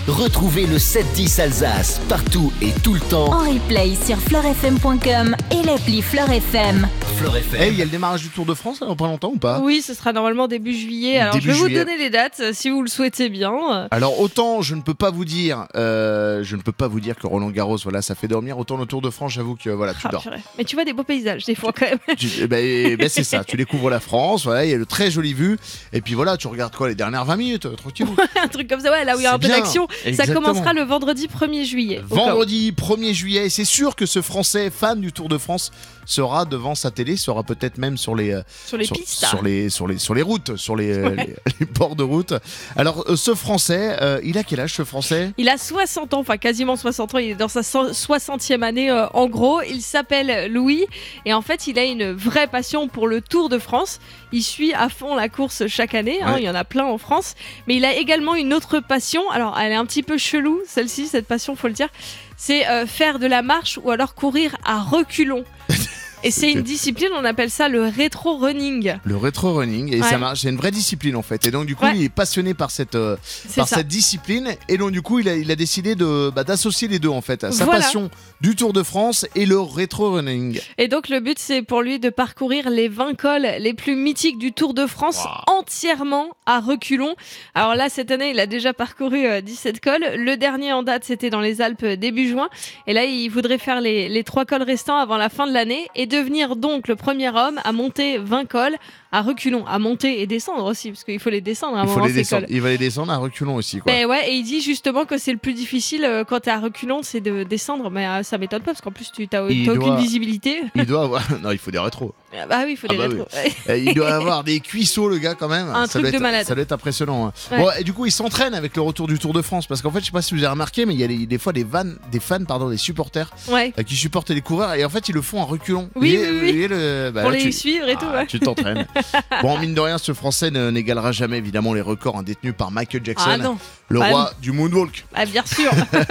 Retrouvez le 7-10 Alsace partout et tout le temps. En replay sur fleurfm.com et l'appli Fleur FM. Fleur FM. Hey, il y a le démarrage du Tour de France là, dans pas longtemps ou pas ? Oui, ce sera normalement début juillet. Alors, je vais vous donner les dates si vous le souhaitez bien. Alors, autant je ne peux pas vous dire que Roland Garros, voilà, ça fait dormir. Autant le Tour de France, j'avoue que voilà, tu dors. Purée. Mais tu vois des beaux paysages des fois quand même. C'est ça, tu découvres la France, voilà, il y a de très jolies vues. Et puis voilà, tu regardes quoi les dernières 20 minutes, tranquille. Un truc comme ça, ouais, là où il y a un peu d'action. Exactement. Ça commencera le vendredi 1er juillet. Vendredi 1er juillet, et c'est sûr que ce Français fan du Tour de France sera devant sa télé, sera peut-être même sur les pistes, sur les routes, sur les bords de route. Alors ce Français, il a quel âge ce Français ? Il a 60 ans, enfin quasiment 60 ans, il est dans sa 60e année en gros. Il s'appelle Louis et en fait il a une vraie passion pour le Tour de France. Il suit à fond la course chaque année, hein, il y en a plein en France. Mais il a également une autre passion, alors elle est un petit peu chelou celle-ci, cette passion faut le dire. C'est faire de la marche ou alors courir à reculons. Et c'est une discipline, on appelle ça le rétro-running. Le rétro-running, et ça marche, c'est une vraie discipline en fait. Et donc du coup, il est passionné par cette discipline. Et donc du coup, il a décidé d'associer les deux en fait. Sa passion du Tour de France et le rétro-running. Et donc le but, c'est pour lui de parcourir les 20 cols les plus mythiques du Tour de France entièrement à reculons. Alors là, cette année, il a déjà parcouru 17 cols. Le dernier en date, c'était dans les Alpes début juin. Et là, il voudrait faire les 3 cols restants avant la fin de l'année. Et devenir donc le premier homme à monter 20 cols à reculons, à monter et descendre aussi, parce qu'il faut les descendre à un moment ces cols. Il va les descendre à reculons aussi, quoi. Et ouais, et il dit justement que c'est le plus difficile quand t'es à reculons, c'est de descendre, mais ça m'étonne pas parce qu'en plus t'as aucune visibilité. Il doit avoir, non, il faut des rétros. Bah oui, il faut des rétros. Oui. Il doit avoir des cuissots, le gars, quand même. Un truc de malade. Ça doit être impressionnant. Hein. Ouais. Bon, et du coup, il s'entraîne avec le retour du Tour de France, parce qu'en fait, je sais pas si vous avez remarqué, mais il y a des fois des fans, des supporters qui supportent les coureurs, et en fait, ils le font à reculons. Oui. Pour les suivre et tout. Tu t'entraînes. Bon, mine de rien, ce Français n'égalera jamais évidemment les records détenus par Michael Jackson, le roi du moonwalk. Ah, bien sûr.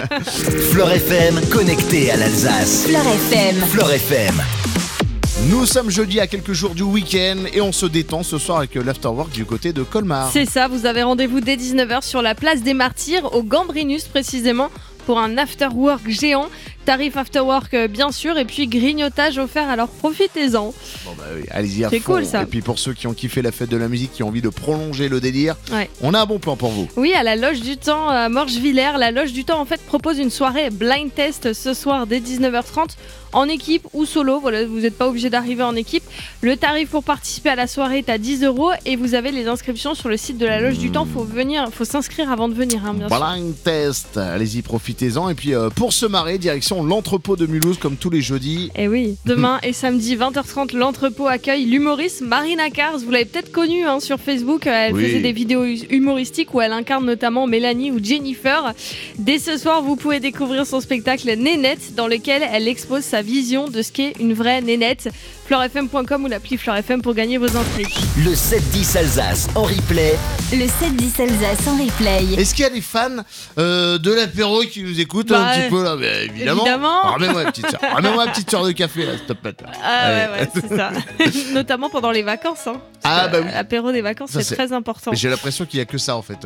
Fleur FM, connecté à l'Alsace. Fleur FM. Fleur FM. Nous sommes jeudi à quelques jours du week-end et on se détend ce soir avec l'afterwork du côté de Colmar. C'est ça, vous avez rendez-vous dès 19h sur la place des Martyrs, au Gambrinus précisément, pour un afterwork géant. Tarif afterwork bien sûr, et puis grignotage offert, alors profitez-en. Bon bah oui, allez-y à fond. C'est cool ça. Et puis pour ceux qui ont kiffé la fête de la musique, qui ont envie de prolonger le délire, on a un bon plan pour vous. Oui, à la Loge du Temps à Morchevillers, la Loge du Temps en fait propose une soirée blind test ce soir dès 19h30 en équipe ou solo. Voilà, vous n'êtes pas obligé d'arriver en équipe. Le tarif pour participer à la soirée est à 10 € et vous avez les inscriptions sur le site de la Loge du Temps. Faut s'inscrire avant de venir, hein, bien sûr. Blind test, allez-y, profitez-en. Et puis pour se marrer, direction l'entrepôt de Mulhouse comme tous les jeudis. Et oui, demain et samedi 20h30, l'entrepôt accueille l'humoriste Marina Kars. Vous l'avez peut-être connue sur Facebook. Elle faisait des vidéos humoristiques où elle incarne notamment Mélanie ou Jennifer. Dès ce soir, vous pouvez découvrir son spectacle Nénette, dans lequel elle expose sa vision de ce qu'est une vraie nénette. fleurfm.com ou l'appli Fleur FM pour gagner vos entrées. Le 7-10 Alsace en replay. Le 7-10 Alsace en replay. Est-ce qu'il y a des fans de l'apéro qui nous écoutent un petit peu là? Évidemment. Ramène-moi une petite sœur de café là, s'il te plaît. Ouais, c'est ça. Notamment pendant les vacances. Bah oui. L'apéro des vacances, c'est très important. Mais j'ai l'impression qu'il n'y a que ça en fait.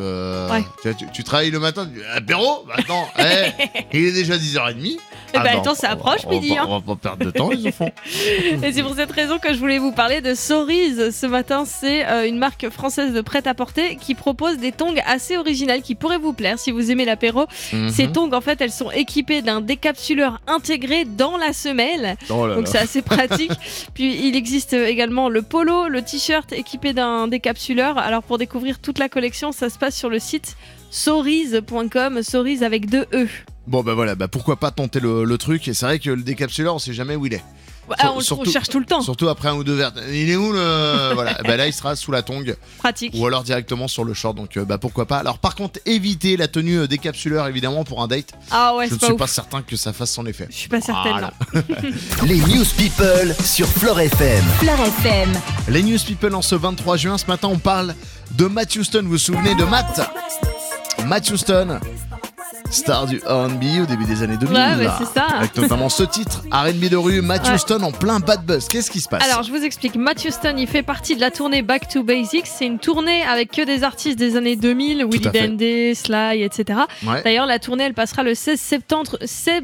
Tu travailles le matin, tu dis apéro? Attends, il est déjà 10h30. Attends, ça approche midi. On va pas perdre de temps, les enfants. Et c'est pour cette raison que je voulais vous parler de Cerise ce matin. C'est une marque française de prêt-à-porter qui propose des tongs assez originales qui pourraient vous plaire si vous aimez l'apéro. Ces tongs, en fait, elles sont équipées d'un décapsuleur intégré dans la semelle. Donc c'est assez pratique. Puis il existe également le polo, le t-shirt équipé d'un décapsuleur. Alors pour découvrir toute la collection, ça se passe sur le site cerise.com, cerise avec 2 E. Bon voilà, pourquoi pas tenter le truc. Et c'est vrai que le décapsuleur, on sait jamais où il est. On cherche tout le temps. Surtout après un ou deux verres. Il est où le... Voilà. Là, il sera sous la tongue. Pratique. Ou alors directement sur le short. Donc pourquoi pas. Alors par contre, évitez la tenue décapsuleur évidemment pour un date. Je ne suis pas certain que ça fasse son effet. Je suis pas certaine. Voilà. Les News People sur Fleur FM. Fleur FM. Les News People en ce 23 juin. Ce matin, on parle de Matt Houston. Vous vous souvenez de Matt Houston? Star du R&B au début des années 2000. Ouais, c'est ça. Avec notamment ce titre, R&B de rue, Matthew Stone en plein bad buzz. Qu'est-ce qui se passe? Alors, je vous explique. Matthew Stone, il fait partie de la tournée Back to Basics. C'est une tournée avec que des artistes des années 2000, Willie Dende, Sly, etc. Ouais. D'ailleurs, la tournée, elle passera le 16 septembre,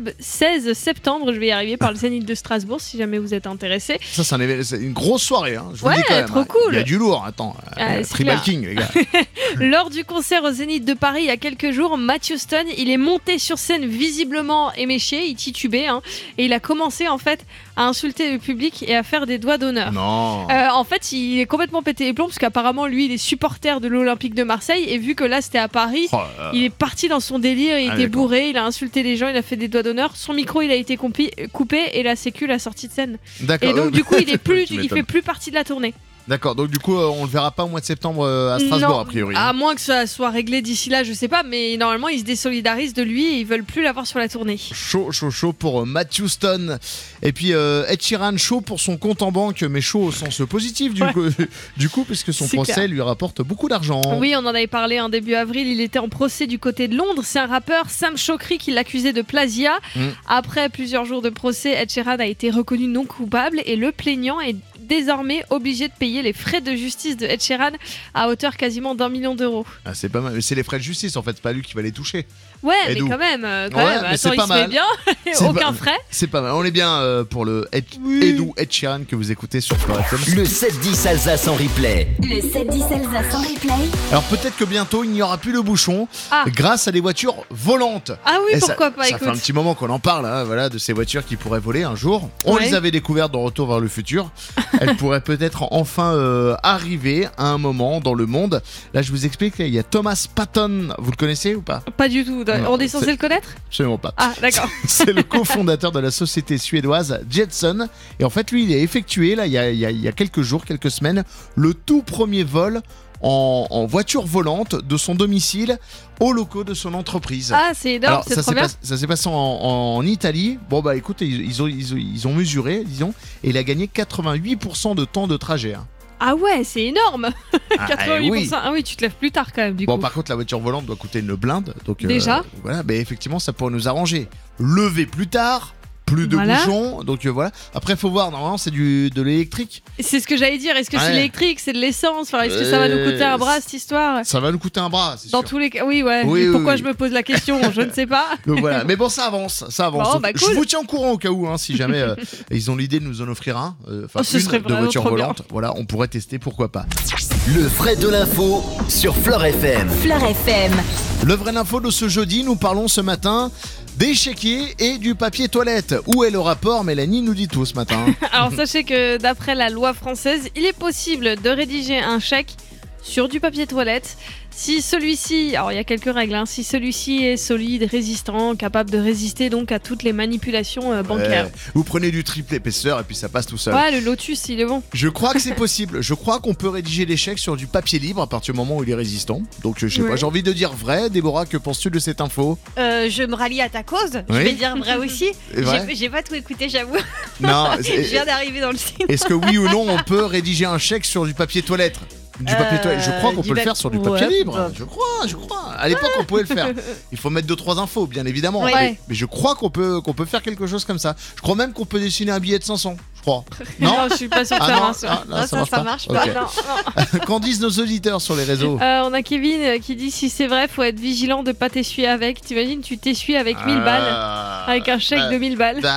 je vais y arriver, par le Zénith de Strasbourg, si jamais vous êtes intéressés. Ça, c'est une grosse soirée, hein. Je vous le dis quand même. Trop cool. Il y a du lourd, attends. Tribal King, les gars. Lors du concert au Zénith de Paris, il y a quelques jours, Matthew Stone, il est monté sur scène visiblement éméché, il titubait, hein, et il a commencé en fait à insulter le public et à faire des doigts d'honneur. Non. En fait, il est complètement pété les plombs parce qu'apparemment, lui, il est supporter de l'Olympique de Marseille et vu que là, c'était à Paris, il est parti dans son délire, il était bourré, il a insulté les gens, il a fait des doigts d'honneur. Son micro, il a été coupé et la sécu l'a sorti de scène. D'accord. Et donc, du coup, il fait plus partie de la tournée. D'accord, donc du coup, on le verra pas au mois de septembre à Strasbourg, a priori. À moins que ça soit réglé d'ici là, je sais pas, mais normalement, ils se désolidarisent de lui et ils veulent plus l'avoir sur la tournée. Chaud pour Matthew Stone. Et puis Ed Sheeran, chaud pour son compte en banque, mais chaud au sens positif du coup, puisque son procès lui rapporte beaucoup d'argent. Oui, on en avait parlé en début avril, il était en procès du côté de Londres. C'est un rappeur, Sam Chokri, qui l'accusait de plagiat. Après plusieurs jours de procès, Ed Sheeran a été reconnu non coupable et le plaignant est désormais obligé de payer les frais de justice de Ed Sheeran à hauteur quasiment d'1 million d'euros. Ah, c'est pas mal, mais c'est les frais de justice en fait, c'est pas lui qui va les toucher. Ouais, mais quand même, mais attends, il se met bien, aucun frais. C'est pas mal, on est bien pour le Ed Sheeran que vous écoutez sur Fleure FM. Le 7-10 Alsace en replay. Le 7-10 Alsace en replay. Alors peut-être que bientôt il n'y aura plus le bouchon grâce à des voitures volantes. Ah oui, pourquoi pas, ça fait un petit moment qu'on en parle, hein, voilà, de ces voitures qui pourraient voler un jour. On les avait découvertes dans Retour vers le futur. Elles pourraient peut-être enfin arriver à un moment dans le monde. Là, je vous explique, il y a Thomas Patton. Vous le connaissez ou pas? Pas du tout. On est censé le connaître? Absolument pas. Ah, d'accord. C'est le cofondateur de la société suédoise Jetson. Et en fait, lui, il a effectué, là, il y a quelques jours, quelques semaines, le tout premier vol en voiture volante de son domicile aux locaux de son entreprise. Ah, c'est énorme. Alors, c'est trop bien. Ça s'est passé en Italie. Bon, bah écoute, ils ont mesuré, disons, et il a gagné 88% de temps de trajet. Hein. Ah ouais, c'est énorme. 88%. Oui. Ah oui, tu te lèves plus tard quand même du coup. Bon, par contre, la voiture volante doit coûter une blinde. Donc, déjà voilà, mais effectivement, ça pourrait nous arranger. Lever plus tard. Plus de bouchons, donc voilà. Après, il faut voir, normalement, c'est de l'électrique. C'est ce que j'allais dire. Est-ce que c'est l'électrique, c'est de l'essence? Enfin, est-ce que ça va nous coûter un bras, cette histoire? Ça va nous coûter un bras, c'est sûr. Dans tous les cas, oui. Pourquoi je me pose la question? Je ne sais pas. Donc voilà, mais bon, ça avance. Bon, bah, cool. Je vous tiens au courant au cas où, hein, si jamais ils ont l'idée de nous en offrir un, ce serait de voiture volante. Voilà, on pourrait tester, pourquoi pas. Le vrai de l'info sur Fleure FM. Fleure FM. Le vrai d'info de ce jeudi, nous parlons ce matin des chéquiers et du papier toilette. Où est le rapport? Mélanie nous dit tout ce matin. Alors sachez que d'après la loi française, il est possible de rédiger un chèque sur du papier toilette si celui-ci, alors il y a quelques règles, hein, si celui-ci est solide, résistant, capable de résister donc à toutes les manipulations bancaires. Vous prenez du triple épaisseur et puis ça passe tout seul. Ouais, le Lotus, il est bon. Je crois que c'est possible. Je crois qu'on peut rédiger des chèques sur du papier libre à partir du moment où il est résistant. Donc je sais pas, j'ai envie de dire vrai. Déborah, que penses-tu de cette info? Je me rallie à ta cause. Je vais dire vrai aussi. J'ai pas tout écouté, j'avoue. Non, je viens d'arriver dans le site. Est-ce que oui ou non on peut rédiger un chèque sur du papier toilette? Du papier toilette. Je crois qu'on peut le faire sur du papier libre. Je crois. À l'époque, on pouvait le faire. Il faut mettre 2-3 infos, bien évidemment. Mais je crois qu'on peut faire quelque chose comme ça. Je crois même qu'on peut dessiner un billet de 500. Je crois. Non, je suis pas sûre que ça marche. Ça marche pas. Okay. Qu'en disent nos auditeurs sur les réseaux? On a Kevin qui dit si c'est vrai, faut être vigilant de pas t'essuyer avec. T'imagines, tu t'essuies avec 1000 balles, avec un chèque de 1000 balles.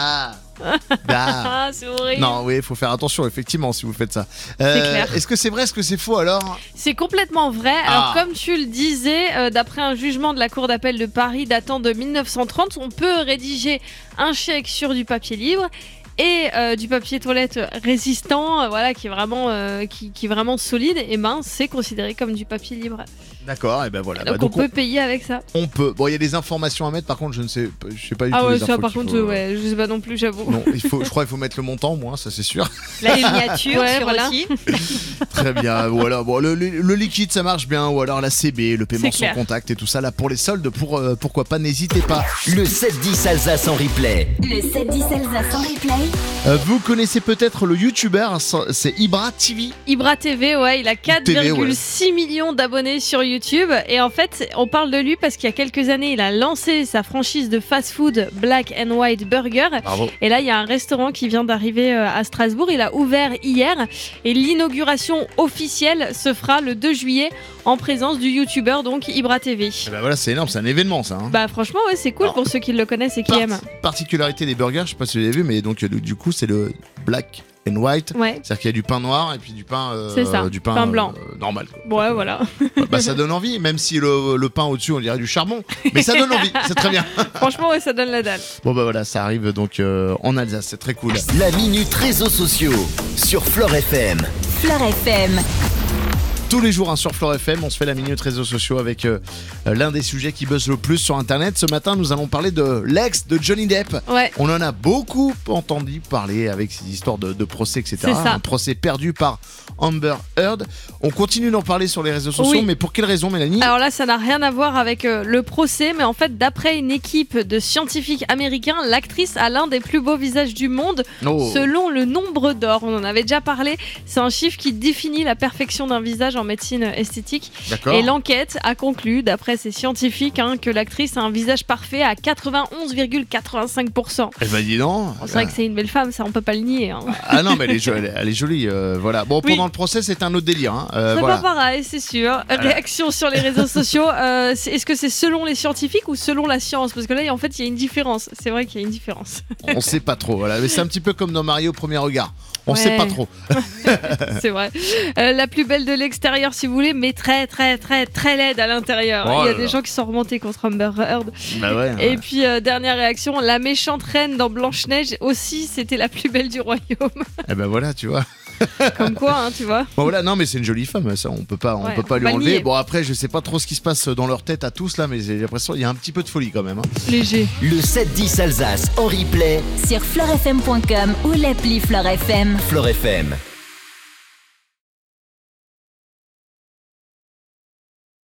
C'est horrible. Non, oui, il faut faire attention, effectivement, si vous faites ça. C'est clair. Est-ce que c'est vrai, est-ce que c'est faux alors? C'est complètement vrai. Alors, comme tu le disais, d'après un jugement de la Cour d'appel de Paris datant de 1930, on peut rédiger un chèque sur du papier libre et du papier toilette résistant, qui est vraiment solide. Et c'est considéré comme du papier libre. D'accord, et ben voilà. Donc on peut payer avec ça. On peut. Bon, il y a des informations à mettre, par contre, je sais pas du tout. Ah ouais, les ça infos par contre, je sais pas non plus, j'avoue. Non, je crois qu'il faut mettre le montant, moi, ça c'est sûr. La miniature, aussi. Très bien, voilà. Bon, le liquide ça marche bien, ou alors la CB, le paiement sans contact et tout ça là pour les soldes, pourquoi pas, n'hésitez pas. Le 7-10 Alsace en replay. Le 7-10 Alsace en replay. Vous connaissez peut-être le youtubeur, c'est Ibra TV. Ibra TV, ouais, il a 4,6 millions d'abonnés sur YouTube. Et en fait, on parle de lui parce qu'il y a quelques années, il a lancé sa franchise de fast-food Black and White Burger. Bravo. Et là, il y a un restaurant qui vient d'arriver à Strasbourg. Il a ouvert hier et l'inauguration officielle se fera le 2 juillet en présence du youtubeur donc Ibra TV. Et bah voilà, c'est énorme, c'est un événement ça. Bah franchement, ouais, c'est cool pour ceux qui le connaissent et qui aiment. Particularité des burgers, je sais pas si vous l'avez vu, mais donc du coup c'est le Black and White, c'est-à-dire qu'il y a du pain noir et puis du pain, pain blanc, normal. Ouais, voilà. Bah ça donne envie, même si le pain au-dessus on dirait du charbon, mais ça donne envie, c'est très bien. Franchement, ouais, ça donne la dalle. Bon bah voilà, ça arrive donc en Alsace, c'est très cool. La minute réseaux sociaux sur Flore FM. Flore FM. Tous les jours sur Flore FM, on se fait la minute réseaux sociaux avec l'un des sujets qui buzz le plus sur internet. Ce matin, nous allons parler de l'ex de Johnny Depp. Ouais. On en a beaucoup entendu parler avec ces histoires de procès, etc. C'est ça. Un procès perdu par Amber Heard. On continue d'en parler sur les réseaux sociaux, mais pour quelle raison, Mélanie ? Alors là, ça n'a rien à voir avec le procès, mais en fait, d'après une équipe de scientifiques américains, l'actrice a l'un des plus beaux visages du monde, selon le nombre d'or. On en avait déjà parlé. C'est un chiffre qui définit la perfection d'un visage en médecine esthétique. D'accord. Et l'enquête a conclu, d'après ces scientifiques, que l'actrice a un visage parfait à 91,85%. Eh ben dis donc. C'est vrai que c'est une belle femme, ça on peut pas le nier. Ah non, mais elle est jolie. Voilà. Bon, pendant le procès, c'est un autre délire. C'est pas pareil, c'est sûr. Réaction sur les réseaux sociaux. Est-ce que c'est selon les scientifiques ou selon la science ? Parce que là, en fait, il y a une différence. C'est vrai qu'il y a une différence. On sait pas trop. Voilà. Mais c'est un petit peu comme dans Mario au premier regard. On sait pas trop. C'est vrai. La plus belle de l'extérieur, si vous voulez, mais très, très, très, très laide à l'intérieur. Il y a des gens qui sont remontés contre Amber Heard. Bah ouais, Et puis, dernière réaction, la méchante reine dans Blanche-Neige aussi, c'était la plus belle du royaume. Eh ben voilà, tu vois. Comme quoi, tu vois. Bon voilà, non mais c'est une jolie femme, ça on peut pas lui enlever. Bon après, je sais pas trop ce qui se passe dans leur tête à tous là, mais j'ai l'impression qu'il y a un petit peu de folie quand même. Léger. Le 7-10 Alsace en replay sur florefm.com ou l'appli Flore FM. Flore FM.